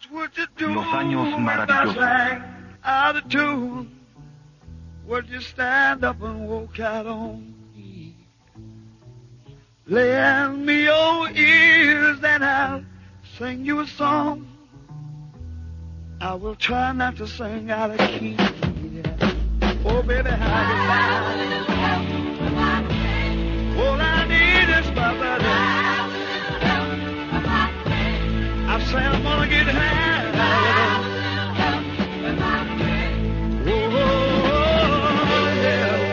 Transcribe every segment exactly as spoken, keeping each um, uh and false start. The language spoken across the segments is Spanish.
Los años maravillosos. Would you stand up and walk out on me? Lend me your ears and I'll sing you a song. I will try not to sing out of key. Yeah. Oh, baby, how you like? All I need is my buddy. I say I'm gonna get high. Oh, yeah.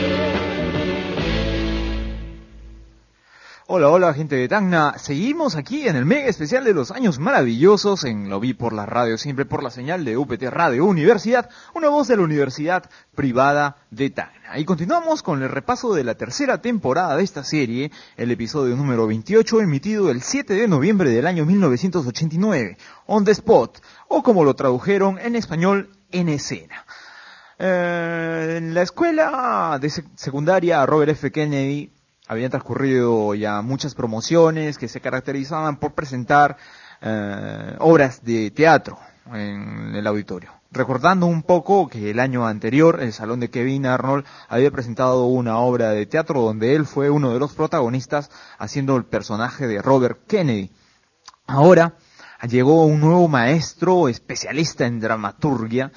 Hola, hola gente de Tacna, seguimos aquí en el mega especial de los años maravillosos en Lo Vi por la Radio, siempre por la señal de U P T Radio Universidad, una voz de la Universidad Privada de Tacna. Y continuamos con el repaso de la tercera temporada de esta serie, el episodio número veintiocho, emitido el siete de noviembre del año mil novecientos ochenta y nueve, On the Spot, o como lo tradujeron en español, En Escena. Eh, en la escuela de sec- secundaria Robert F. Kennedy habían transcurrido ya muchas promociones que se caracterizaban por presentar eh, obras de teatro en el auditorio. Recordando un poco que el año anterior el salón de Kevin Arnold había presentado una obra de teatro donde él fue uno de los protagonistas haciendo el personaje de Robert Kennedy. Ahora llegó un nuevo maestro especialista en dramaturgia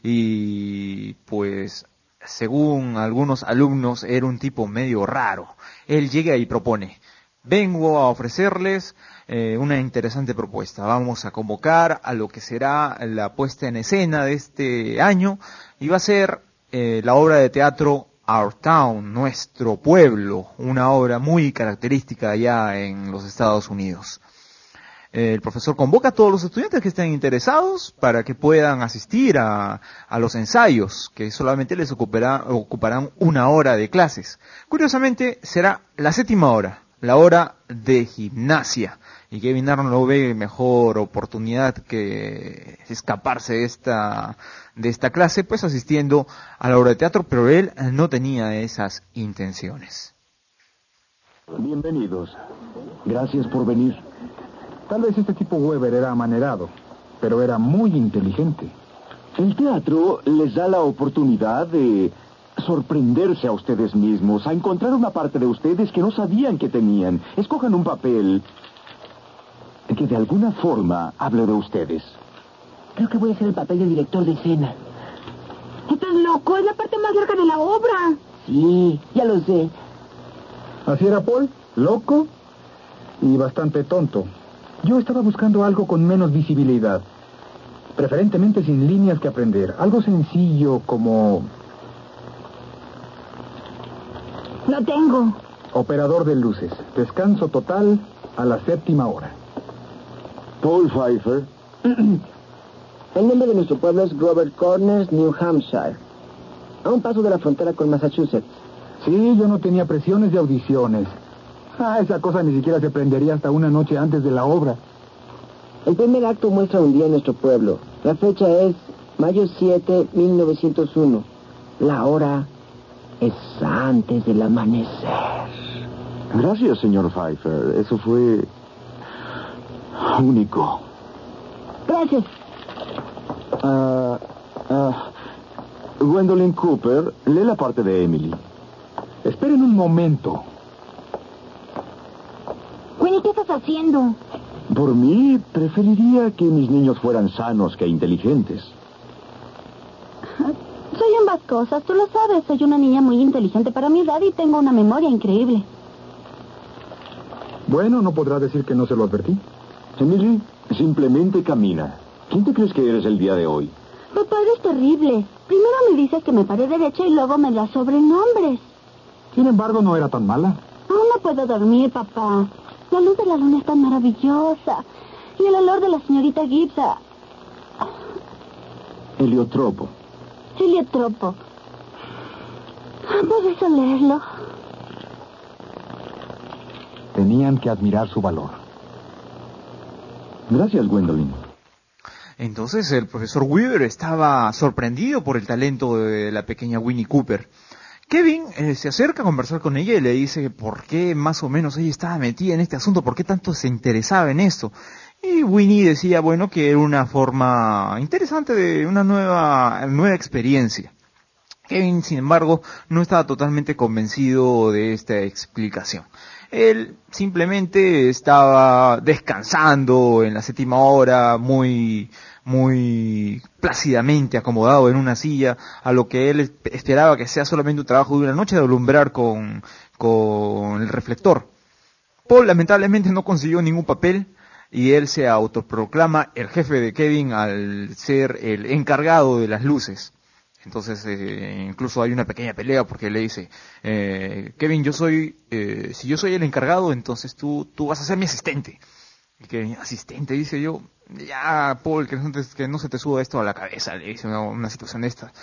y pues según algunos alumnos era un tipo medio raro. Él llega y propone: vengo a ofrecerles eh, una interesante propuesta. Vamos a convocar a lo que será la puesta en escena de este año y va a ser eh, la obra de teatro Our Town, Nuestro Pueblo, una obra muy característica allá en los Estados Unidos. El profesor convoca a todos los estudiantes que estén interesados para que puedan asistir a, a los ensayos, que solamente les ocupará, ocuparán una hora de clases. Curiosamente, será la séptima hora, la hora de gimnasia. Y Kevin Arnold no ve mejor oportunidad que escaparse de esta, de esta clase, pues asistiendo a la obra de teatro, pero él no tenía esas intenciones. Bienvenidos. Gracias por venir. Tal vez este tipo Weber era amanerado, pero era muy inteligente. El teatro les da la oportunidad de sorprenderse a ustedes mismos, a encontrar una parte de ustedes que no sabían que tenían. Escojan un papel que de alguna forma hable de ustedes. Creo que voy a hacer el papel de director de escena. ¿Estás loco? Es la parte más larga de la obra. Sí, ya lo sé. Así era Paul, loco y bastante tonto. Yo estaba buscando algo con menos visibilidad, preferentemente sin líneas que aprender, algo sencillo como... Lo tengo. Operador de luces, descanso total a la séptima hora. Paul Pfeiffer. El nombre de nuestro pueblo es Robert Corners, New Hampshire, a un paso de la frontera con Massachusetts. Sí, yo no tenía presiones de audiciones. Ah, esa cosa ni siquiera se aprendería hasta una noche antes de la obra. El primer acto muestra un día en nuestro pueblo. La fecha es mayo siete, mil novecientos uno. La hora es antes del amanecer. Gracias, señor Pfeiffer. Eso fue único. Gracias. Ah, ah, Gwendolyn Cooper, lee la parte de Emily. Esperen un momento. Winnie, ¿qué estás haciendo? Por mí, preferiría que mis niños fueran sanos que inteligentes. Soy ambas cosas, tú lo sabes. Soy una niña muy inteligente para mi edad y tengo una memoria increíble. Bueno, no podrá decir que no se lo advertí. Emily, simplemente camina. ¿Quién te crees que eres el día de hoy? Papá, eres terrible. Primero me dices que me pare derecha y luego me das sobrenombres. Sin embargo, no era tan mala. Aún no puedo dormir, papá. La luz de la luna es tan maravillosa. Y el olor de la señorita Gibbs. ah, Heliotropo. Heliotropo. ¿Puedes olerlo? Tenían que admirar su valor. Gracias, Gwendolyn. Entonces el profesor Weaver estaba sorprendido por el talento de la pequeña Winnie Cooper. Kevin eh, se acerca a conversar con ella y le dice por qué más o menos ella estaba metida en este asunto, por qué tanto se interesaba en esto. Y Winnie decía, bueno, que era una forma interesante de una nueva, nueva experiencia. Kevin, sin embargo, no estaba totalmente convencido de esta explicación. Él simplemente estaba descansando en la séptima hora, muy, muy plácidamente acomodado en una silla, a lo que él esperaba que sea solamente un trabajo de una noche de alumbrar con, con el reflector. Paul lamentablemente no consiguió ningún papel y él se autoproclama el jefe de Kevin al ser el encargado de las luces. Entonces, eh, incluso hay una pequeña pelea porque le dice, eh, Kevin, yo soy, eh, si yo soy el encargado, entonces tú, tú vas a ser mi asistente. Y Kevin, asistente, dice yo, ya, Paul, que no, te, que no se te suba esto a la cabeza, le dice una, una situación de esta.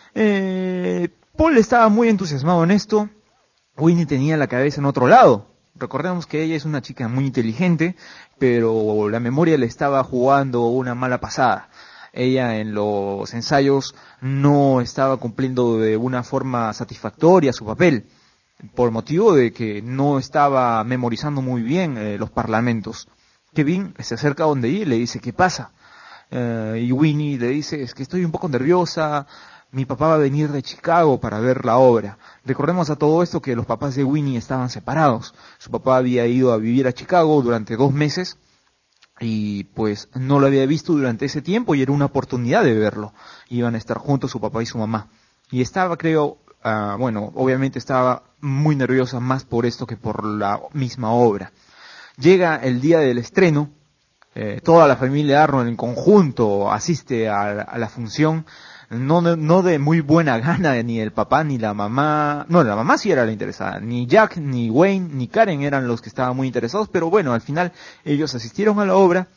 Eh, Paul estaba muy entusiasmado en esto, Winnie tenía la cabeza en otro lado. Recordemos que ella es una chica muy inteligente, pero la memoria le estaba jugando una mala pasada. Ella en los ensayos no estaba cumpliendo de una forma satisfactoria su papel, por motivo de que no estaba memorizando muy bien eh, los parlamentos. Kevin se acerca donde ella y le dice, ¿qué pasa? Eh, y Winnie le dice, es que estoy un poco nerviosa, mi papá va a venir de Chicago para ver la obra. Recordemos a todo esto que los papás de Winnie estaban separados. Su papá había ido a vivir a Chicago durante dos meses, y pues no lo había visto durante ese tiempo y era una oportunidad de verlo. Iban a estar juntos su papá y su mamá. Y estaba, creo, uh, bueno, obviamente estaba muy nerviosa más por esto que por la misma obra. Llega el día del estreno, eh, toda la familia Arnold en conjunto asiste a, a la función. No, no de muy buena gana, ni el papá ni la mamá, no, la mamá sí era la interesada, ni Jack, ni Wayne, ni Karen eran los que estaban muy interesados, pero bueno, al final ellos asistieron a la obra,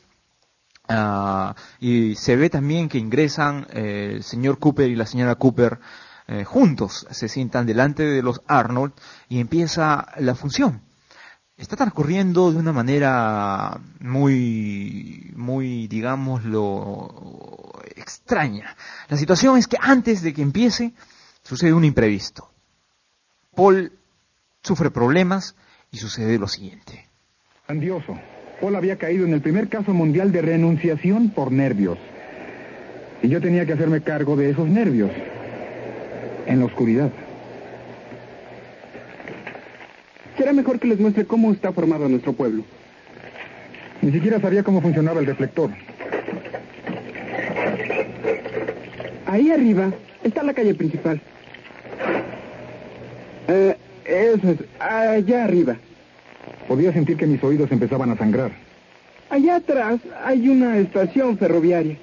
uh, y se ve también que ingresan eh, el señor Cooper y la señora Cooper eh, juntos, se sientan delante de los Arnold y empieza la función. Está transcurriendo de una manera muy, muy, digámoslo, extraña. La situación es que antes de que empiece, sucede un imprevisto. Paul sufre problemas y sucede lo siguiente. Grandioso. Paul había caído en el primer caso mundial de renunciación por nervios. Y yo tenía que hacerme cargo de esos nervios. En la oscuridad. Será mejor que les muestre cómo está formado nuestro pueblo. Ni siquiera sabía cómo funcionaba el reflector. Ahí arriba está la calle principal. Eh, eso es, allá arriba. Podía sentir que mis oídos empezaban a sangrar. Allá atrás hay una estación ferroviaria.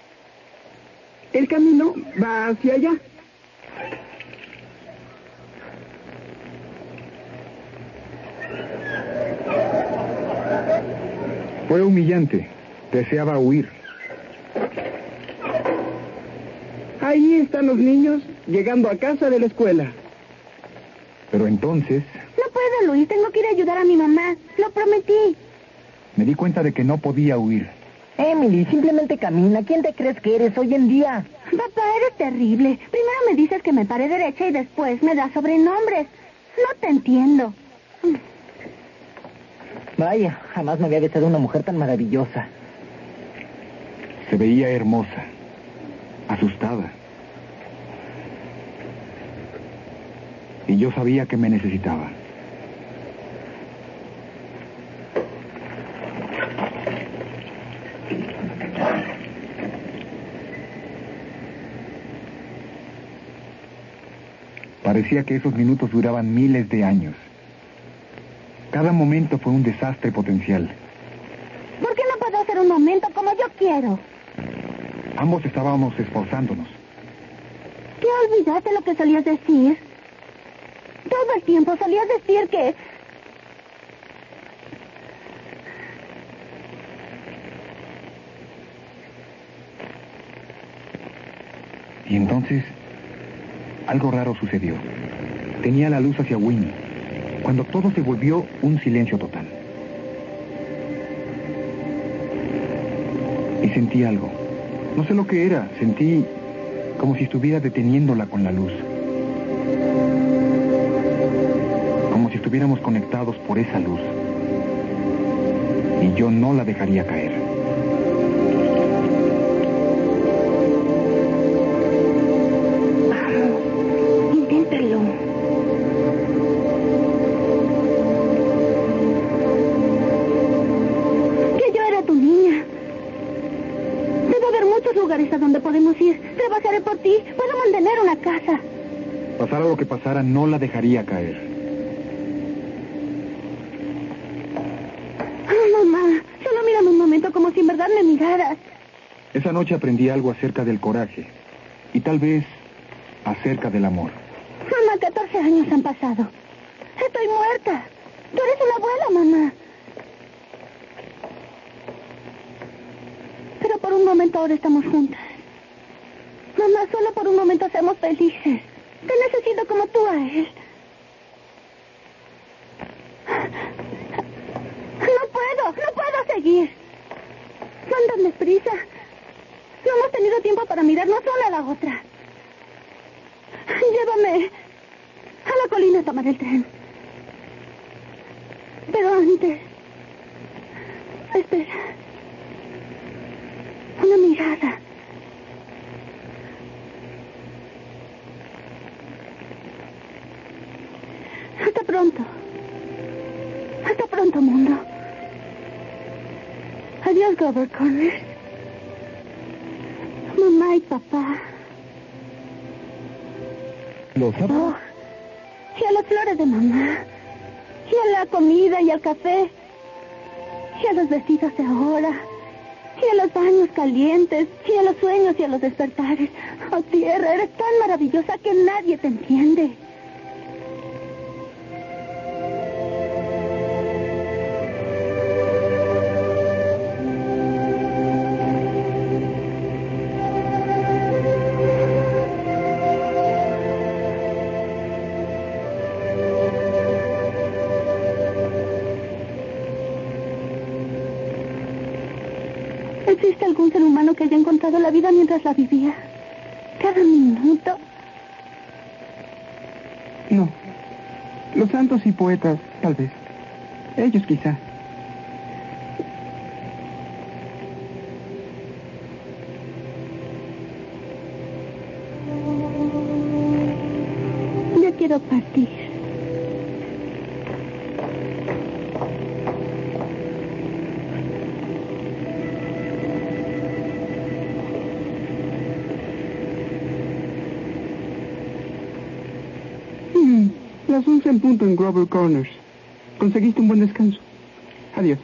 El camino va hacia allá. Fue humillante. Deseaba huir. Ahí están los niños llegando a casa de la escuela. Pero entonces... No puedo, Luis. Tengo que ir a ayudar a mi mamá. Lo prometí. Me di cuenta de que no podía huir. Emily, simplemente camina. ¿Quién te crees que eres hoy en día? Papá, eres terrible. Primero me dices que me pare derecha y después me das sobrenombres. No te entiendo. Vaya, jamás me había visto una mujer tan maravillosa. Se veía hermosa, asustada. Y yo sabía que me necesitaba. Parecía que esos minutos duraban miles de años. Cada momento fue un desastre potencial. ¿Por qué no puedo hacer un momento como yo quiero? Ambos estábamos esforzándonos. ¿Qué olvidaste lo que solías decir? Todo el tiempo solías decir que... Y entonces, algo raro sucedió. Tenía la luz hacia Winnie, cuando todo se volvió un silencio total. Y sentí algo. No sé lo que era. Sentí como si estuviera deteniéndola con la luz. Como si estuviéramos conectados por esa luz. Y yo no la dejaría caer. lugares a donde podemos ir. Trabajaré por ti. Puedo mantener una casa. Pasara lo que pasara, no la dejaría caer. Oh, mamá, solo mírame un momento como si en verdad me miraras. Esa noche aprendí algo acerca del coraje. Y tal vez acerca del amor. Mamá, catorce años han pasado. Estoy muerta. Tú eres una abuela, mamá. Pero por un momento ahora estamos juntas. Mamá, solo por un momento seamos felices. Te necesito como tú a él. No puedo, no puedo seguir. Mándame prisa. No hemos tenido tiempo para mirarnos una a la otra. Llévame a la colina a tomar el tren. Pero antes... Espera. Una mirada. Hasta pronto. Hasta pronto, mundo. Adiós, Grover Corners. Mamá y papá. ¿Los Oh, y a las flores de mamá. Y a la comida y al café. Y a los vestidos de ahora. Y a los baños calientes. Y a los sueños y a los despertares. Oh, tierra, eres tan maravillosa que nadie te entiende. ¿Existe algún ser humano que haya encontrado la vida mientras la vivía? Cada minuto. No. Los santos y poetas, tal vez. Ellos quizá. Yo quiero partir. Mm, las once en punto en Grover Corners. Conseguiste un buen descanso. Adiós.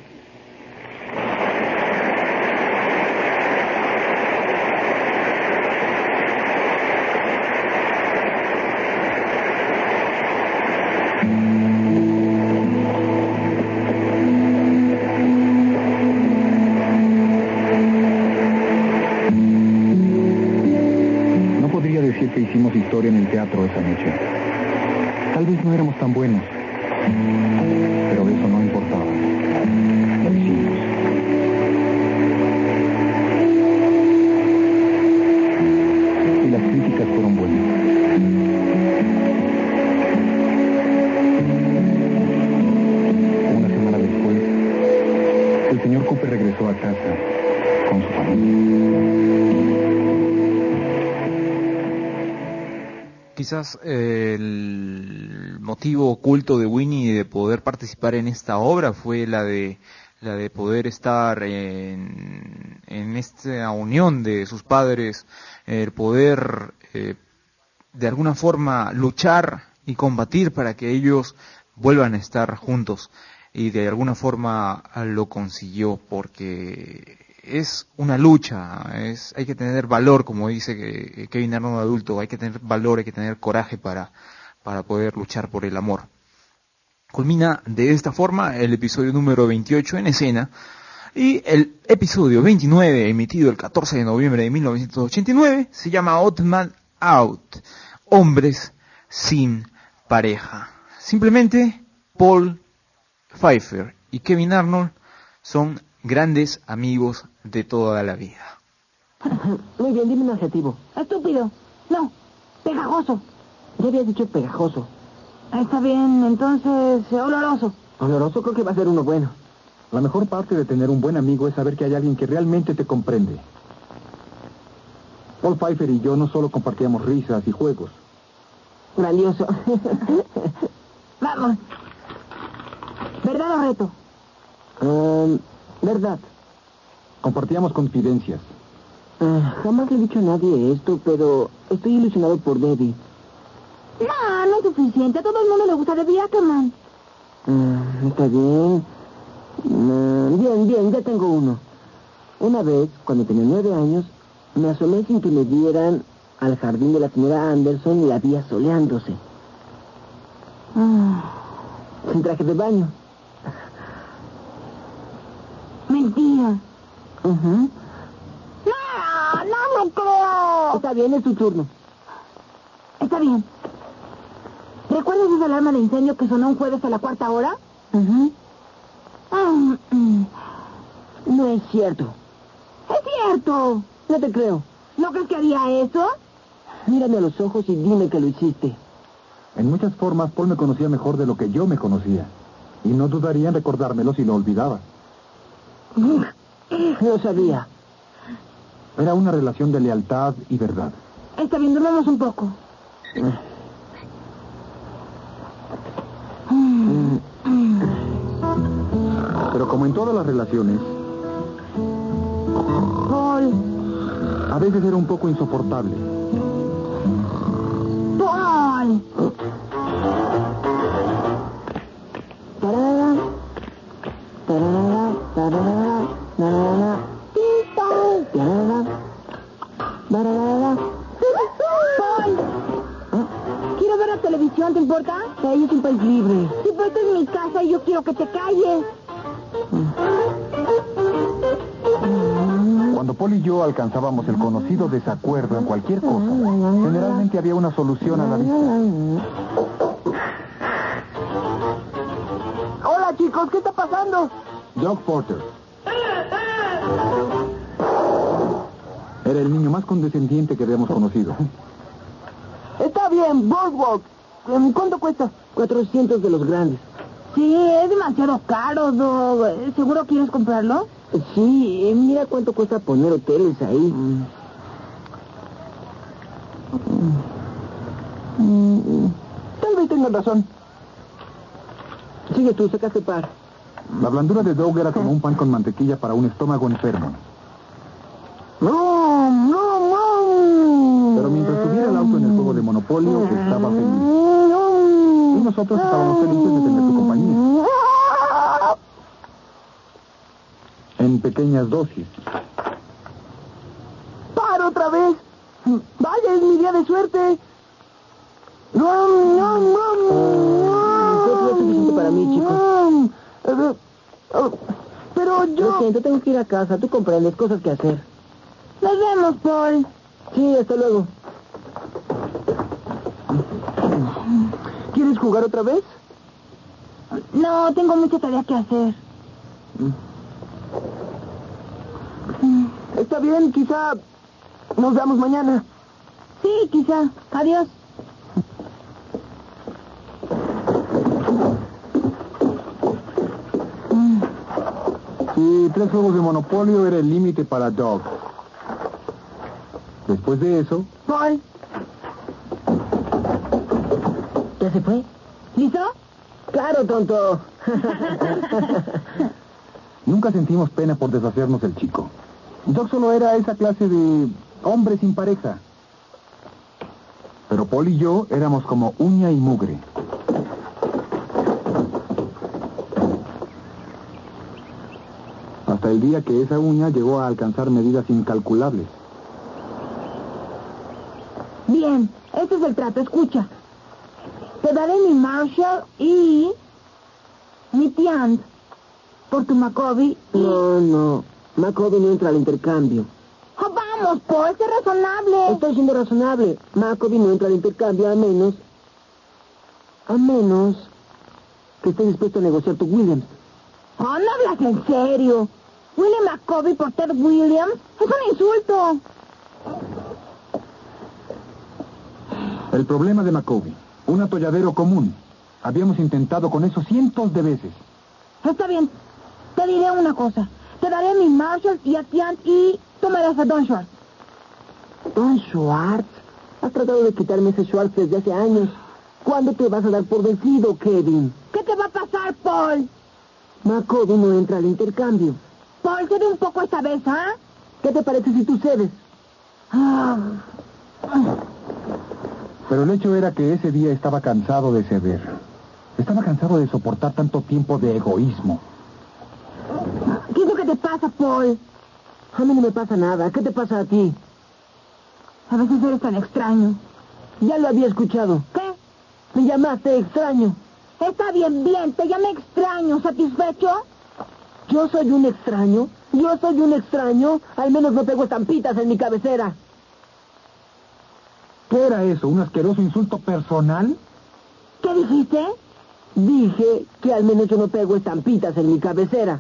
No podría decir que hicimos historia en el teatro esa noche. Tal vez no éramos tan buenos, pero eso no importaba. Lo hicimos. Y las críticas fueron buenas. Una semana después, el señor Cooper regresó a casa con su familia. Quizás eh, el motivo oculto de Winnie de poder participar en esta obra fue la de la de poder estar en, en esta unión de sus padres, el poder eh, de alguna forma luchar y combatir para que ellos vuelvan a estar juntos, y de alguna forma lo consiguió, porque es una lucha, es hay que tener valor, como dice que, Kevin Arnold adulto, hay que tener valor, hay que tener coraje para, para poder luchar por el amor. Culmina de esta forma el episodio número veintiocho en escena, y el episodio veintinueve, emitido el catorce de noviembre de mil novecientos ochenta y nueve, se llama Odd Man Out, hombres sin pareja. Simplemente Paul Pfeiffer y Kevin Arnold son grandes amigos de toda la vida. Muy bien, dime un adjetivo. Estúpido. No. Pegajoso. Ya había dicho pegajoso. Está bien, entonces, oloroso. Oloroso creo que va a ser uno bueno. La mejor parte de tener un buen amigo es saber que hay alguien que realmente te comprende. Paul Pfeiffer y yo no solo compartíamos risas y juegos. Grandioso. Vamos. ¿Verdad o reto? Um, verdad. Compartíamos confidencias. Ah, jamás le he dicho a nadie esto, pero estoy ilusionado por Debbie. No, no es suficiente. A todo el mundo le gusta Debbie Ackerman. Ah, está bien. Ah, bien, bien, ya tengo uno. Una vez, cuando tenía nueve años, me asomé sin que me vieran al jardín de la señora Anderson y la vi asoleándose. Ah, Sin traje de baño. mentira. Ujú. No, no lo creo. Está bien, es tu turno. Está bien. ¿Recuerdas esa alarma de incendio que sonó un jueves a la cuarta hora? Ujú. Ah, mm, No es cierto. es cierto. No te creo. ¿No crees que haría eso? Mírame a los ojos y dime que lo hiciste. En muchas formas, Paul me conocía mejor de lo que yo me conocía. Y no dudaría en recordármelo si lo olvidaba. Lo sabía. Era una relación de lealtad y verdad. Está bien, durmamos un poco. Pero como en todas las relaciones, Paul. a veces era un poco insoportable. Paul. Tarara, tarara, tarara, tarara, Tito. tarara, tarara. Paul. Quiero ver la televisión, ¿te importa? Ella es un país libre. Sí, pero esta es mi casa y yo quiero que te calles. Cuando Paul y yo alcanzábamos el conocido desacuerdo en cualquier cosa, generalmente había una solución a la vista. Hola, chicos, ¿qué está pasando? Doug Porter. Era el niño más condescendiente que habíamos conocido. Está bien, Boardwalk. ¿Cuánto cuesta? cuatrocientos de los grandes. Sí, es demasiado caro, Doug. ¿Seguro quieres comprarlo? Sí, mira cuánto cuesta poner hoteles ahí. Tal vez tengan razón. Sigue tú, sacaste par. La blandura de Doug era como un pan con mantequilla para un estómago enfermo. ¡No, no, no! Pero mientras tuviera el auto en el juego de Monopolio, estaba feliz. Y nosotros estábamos felices de tener su compañía. En pequeñas dosis. ¡Para otra vez! ¡Vaya, es mi día de suerte! ¡No, no, no! Eso es suficiente para mí, chicos. Pero yo... Lo siento, tengo que ir a casa. Tú comprendes, cosas que hacer. Nos vemos, Paul. Sí, hasta luego. ¿Quieres jugar otra vez? No, tengo mucha tarea que hacer. Está bien, quizá nos veamos mañana. Sí, quizá. Adiós. Y tres juegos de Monopolio era el límite para Doug. Después de eso, Paul. ¿Ya se fue? ¿Listo? Claro, tonto. nunca sentimos pena por deshacernos del chico. Doug solo era esa clase de hombre sin pareja. Pero Paul y yo éramos como uña y mugre. Hasta el día que esa uña llegó a alcanzar medidas incalculables. Bien, este es el trato, escucha. Te daré mi Marshall y mi Tiant por tu Maccabi y... No, no. Maccabi no entra al intercambio. Oh, vamos, Paul, sé razonable. Estoy siendo razonable. Maccabi no entra al intercambio a menos... A menos... que esté dispuesto a negociar tu Williams. Oh, no hablas en serio. William Maccabi por Ted Williams es un insulto. El problema de Maccabi, un atolladero común. Habíamos intentado con eso cientos de veces. Está bien, te diré una cosa. Te daré mi Marshall y a Tiant y tomarás a Don Schwartz. Don Schwartz. Has tratado de quitarme ese Schwartz desde hace años. ¿Cuándo te vas a dar por vencido, Kevin? ¿Qué te va a pasar, Paul? Maccabi no entra al intercambio. Paul, cede un poco esta vez, ¿ah? ¿Qué te parece si tú cedes? Pero el hecho era que ese día estaba cansado de ceder. Estaba cansado de soportar tanto tiempo de egoísmo. ¿Qué es lo que te pasa, Paul? A mí no me pasa nada. ¿Qué te pasa a ti? A veces eres tan extraño. Ya lo había escuchado. ¿Qué? Me llamaste extraño. Está bien, bien. Te llamé extraño. ¿Satisfecho? ¿Yo soy un extraño? ¿Yo soy un extraño? Al menos no pego estampitas en mi cabecera. ¿Qué era eso? ¿Un asqueroso insulto personal? ¿Qué dijiste? Dije que al menos yo no pego estampitas en mi cabecera.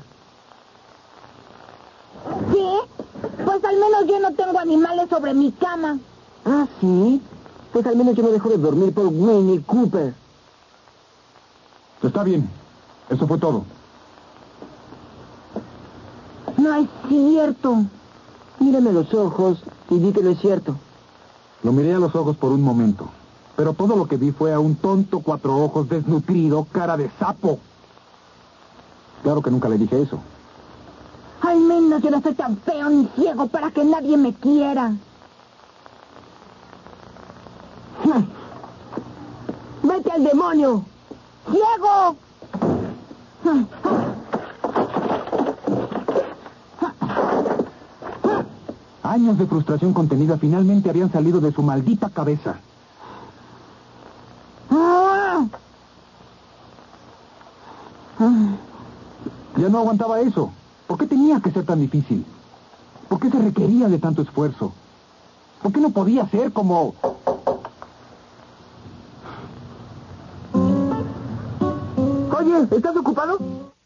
¿Sí? Pues al menos yo no tengo animales sobre mi cama. ¿Ah, sí? Pues al menos yo no dejo de dormir por Winnie Cooper. Está bien. Eso fue todo. No es cierto. Mírame a los ojos y di que no es cierto. Lo miré a los ojos por un momento, pero todo lo que vi fue a un tonto cuatro ojos desnutrido, cara de sapo. Claro que nunca le dije eso. Al menos yo no soy tan feo ni ciego para que nadie me quiera. ¡Vete al demonio! ¡Ciego! Años de frustración contenida finalmente habían salido de su maldita cabeza. Ya no aguantaba eso. ¿Por qué tenía que ser tan difícil? ¿Por qué se requería de tanto esfuerzo? ¿Por qué no podía ser como... Oye, ¿estás ocupado?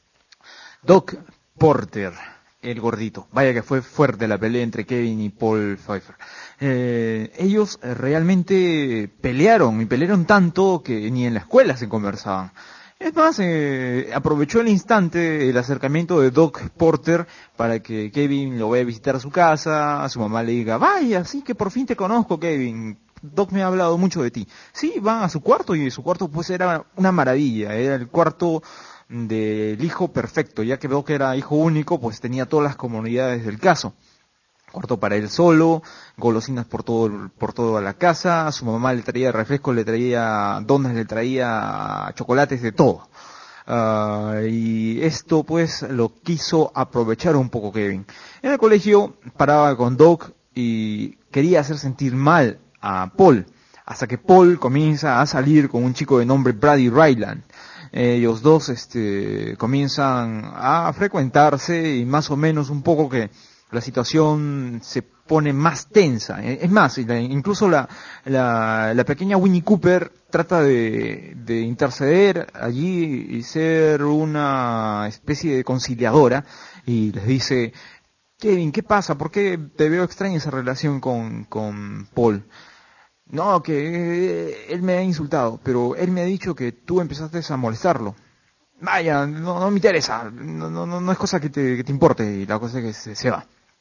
Doc Porter, el gordito. Vaya que fue fuerte la pelea entre Kevin y Paul Pfeiffer. Eh, ellos realmente pelearon, y pelearon tanto que ni en la escuela se conversaban. Es más, eh, aprovechó el instante, el acercamiento de Doc Porter para que Kevin lo vaya a visitar a su casa, a su mamá le diga, vaya, sí que por fin te conozco, Kevin. Doc me ha hablado mucho de ti. Sí, van a su cuarto y su cuarto pues era una maravilla, era el cuarto del hijo perfecto, ya que Doc era hijo único, pues tenía todas las comodidades del caso. Cuarto para él solo, golosinas por todo, por toda la casa, su mamá le traía refrescos, le traía donas, le traía chocolates, de todo. Uh, y esto pues lo quiso aprovechar un poco Kevin. En el colegio paraba con Doc y quería hacer sentir mal a Paul, hasta que Paul comienza a salir con un chico de nombre Brady Ryland. Ellos dos este, comienzan a frecuentarse y más o menos un poco que la situación se pone más tensa. Es más, incluso la, la, la pequeña Winnie Cooper trata de, de interceder allí y ser una especie de conciliadora y les dice, Kevin, ¿qué pasa? ¿Por qué te veo extraña esa relación con, con Paul? No, que él me ha insultado, pero él me ha dicho que tú empezaste a molestarlo. Vaya, no, no me interesa, no, no, no es cosa que te, que te importe, y la cosa es que se, se va.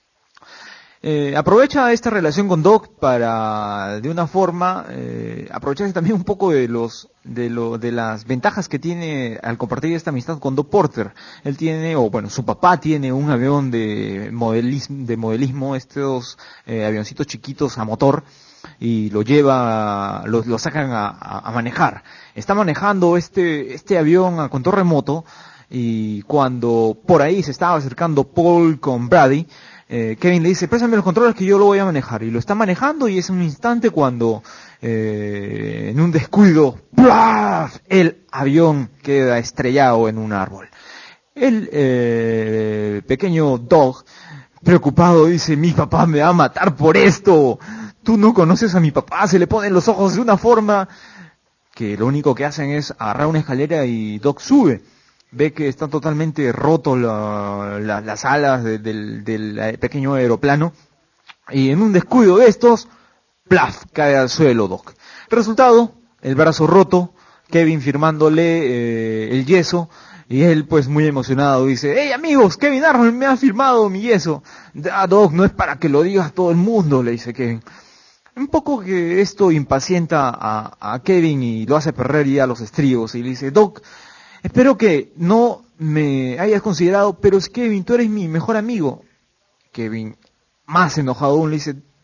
Eh, aprovecha esta relación con Doc para, de una forma, eh, aprovecharse también un poco de los, de lo, de las ventajas que tiene al compartir esta amistad con Doc Porter. Él tiene, o bueno, su papá tiene un avión de modelismo, de modelismo, estos eh, avioncitos chiquitos a motor, y lo lleva, lo, lo sacan a, a, a manejar. Está manejando este, este avión a control remoto, y cuando por ahí se estaba acercando Paul con Brady, Eh, Kevin le dice, préstame los controles que yo lo voy a manejar, y lo está manejando y es un instante cuando eh, en un descuido ¡plaf! El avión queda estrellado en un árbol. El eh, pequeño Doc, preocupado, dice, mi papá me va a matar por esto, tú no conoces a mi papá, se le ponen los ojos de una forma que lo único que hacen es agarrar una escalera y Doc sube. Ve que están totalmente rotos la, la, las alas de, del, del pequeño aeroplano, y en un descuido de estos, ¡plaf!, cae al suelo Doc. Resultado, el brazo roto, Kevin firmándole eh, el yeso, y él pues muy emocionado dice, hey amigos, Kevin Arnold me ha firmado mi yeso. Ah, Doc, no es para que lo digas a todo el mundo, le dice Kevin. Un poco que esto impacienta a, a Kevin y lo hace perder ya los estribos, y le dice, Doc, espero que no me hayas considerado, pero es Kevin, tú eres mi mejor amigo. Kevin, más enojado aún, le dice,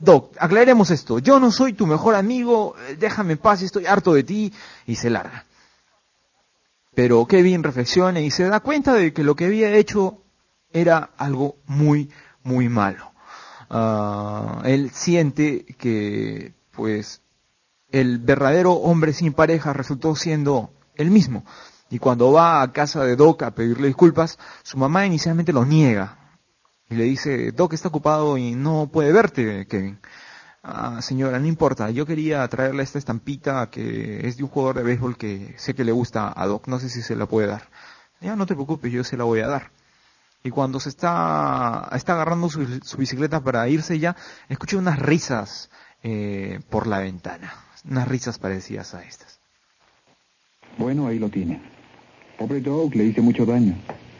Doc, aclaremos esto, yo no soy tu mejor amigo, déjame en paz, estoy harto de ti, y se larga. Pero Kevin reflexiona y se da cuenta de que lo que había hecho era algo muy, muy malo. Uh, él siente que, pues, el verdadero hombre sin pareja resultó siendo él mismo. Y cuando va a casa de Doc a pedirle disculpas, su mamá inicialmente lo niega. Y le dice, Doc está ocupado y no puede verte, Kevin. Ah, señora, no importa, yo quería traerle esta estampita que es de un jugador de béisbol que sé que le gusta a Doc, no sé si se la puede dar. Ya, no te preocupes, yo se la voy a dar. Y cuando se está, está agarrando su, su bicicleta para irse ya, escucha unas risas eh, por la ventana, unas risas parecidas a estas. Bueno, ahí lo tiene. Pobre Doc, le hice mucho daño.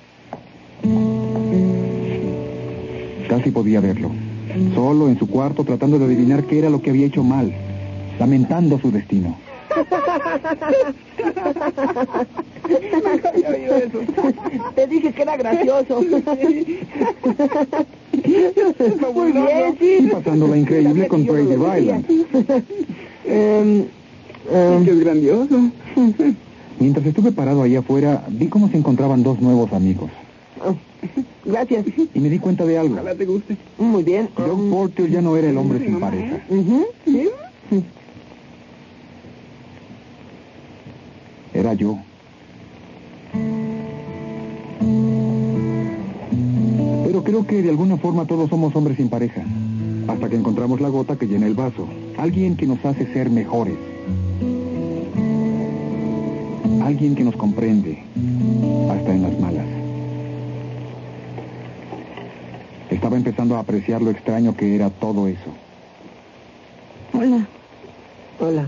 Casi podía verlo. Solo en su cuarto tratando de adivinar qué era lo que había hecho mal, lamentando su destino. Te dije que era gracioso. Muy bien, sí. Y pasándola increíble con Tracy Ryland. Um, um, ¡Qué es grandioso! Mientras estuve parado ahí afuera, vi cómo se encontraban dos nuevos amigos. oh, gracias. Y me di cuenta de algo. Ojalá te guste. Muy bien. Doc Porter ya no era el hombre sin pareja. Uh-huh. ¿Sí? Era yo. Pero creo que de alguna forma todos somos hombres sin pareja. Hasta que encontramos la gota que llena el vaso. Alguien que nos hace ser mejores. Alguien que nos comprende. Hasta en las malas. Estaba empezando a apreciar lo extraño que era todo eso. Hola. Hola.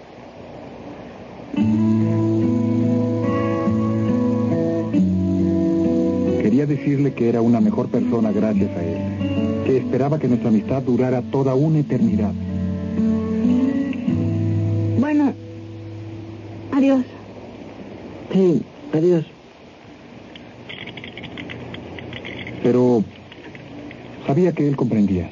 Quería decirle que era una mejor persona gracias a él. Que esperaba que nuestra amistad durara toda una eternidad. Bueno. Adiós. Sí, adiós. Pero sabía que él comprendía.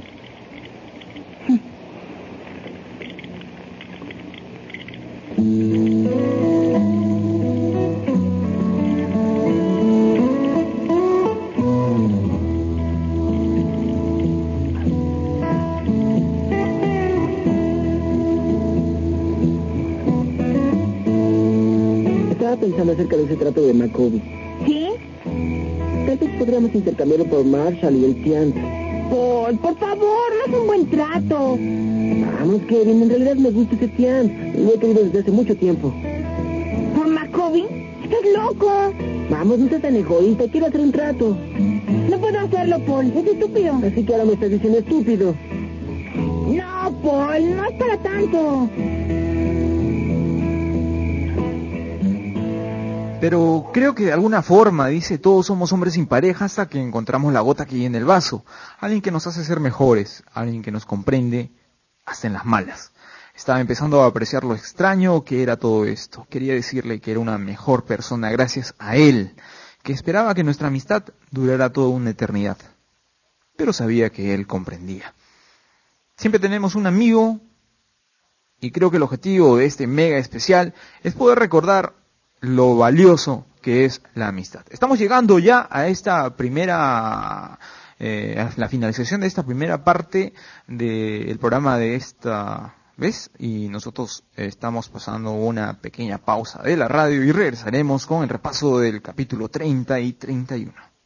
Estaba pensando acerca de ese trato de Macaulay. ¿Sí? Tal vez podríamos intercambiarlo por Marshall y el Tiant. Paul, por favor, no es un buen trato. Vamos, Kevin, en realidad me gusta ese Tiant. Lo he querido desde hace mucho tiempo. ¿Por Macaulay? ¡Estás loco! Vamos, no seas tan egoísta, quiero hacer un trato. No puedo hacerlo, Paul, es estúpido. Así que ahora me estás diciendo estúpido. No, Paul, no es para tanto. Pero creo que de alguna forma, dice, todos somos hombres sin pareja hasta que encontramos la gota que llena el vaso. Alguien que nos hace ser mejores, alguien que nos comprende hasta en las malas. Estaba empezando a apreciar lo extraño que era todo esto. Quería decirle que era una mejor persona gracias a él, que esperaba que nuestra amistad durara toda una eternidad. Pero sabía que él comprendía. Siempre tenemos un amigo, y creo que el objetivo de este mega especial es poder recordar lo valioso que es la amistad. Estamos llegando ya a esta primera, eh, a la finalización de esta primera parte del programa de esta vez, y nosotros estamos pasando una pequeña pausa de la radio y regresaremos con el repaso del capítulo treinta y treinta y uno.